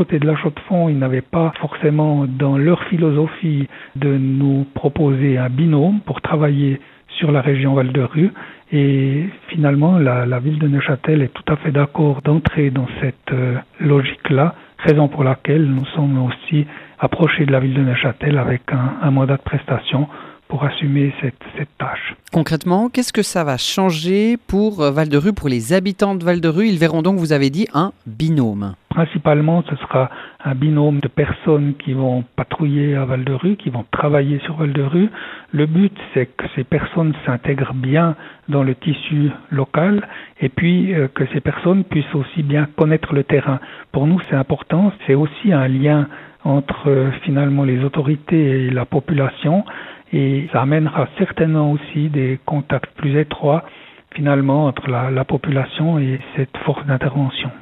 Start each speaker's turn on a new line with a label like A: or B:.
A: côté de la Chaux-de-Fonds, ils n'avaient pas forcément dans leur philosophie de nous proposer un binôme pour travailler sur la région Val-de-Rue. Et finalement, la ville de Neuchâtel est tout à fait d'accord d'entrer dans cette logique-là, raison pour laquelle nous sommes aussi approchés de la ville de Neuchâtel avec un mandat de prestation pour assumer cette tâche.
B: Concrètement, qu'est-ce que ça va changer pour Val-de-Rue, pour les habitants de Val-de-Rue? Ils verront donc, vous avez dit, un binôme.
A: Principalement, ce sera un binôme de personnes qui vont patrouiller à Val-de-Rue, qui vont travailler sur Val-de-Rue. Le but, c'est que ces personnes s'intègrent bien dans le tissu local et puis que ces personnes puissent aussi bien connaître le terrain. Pour nous, c'est important. C'est aussi un lien entre finalement les autorités et la population. Et ça amènera certainement aussi des contacts plus étroits finalement entre la population et cette force d'intervention.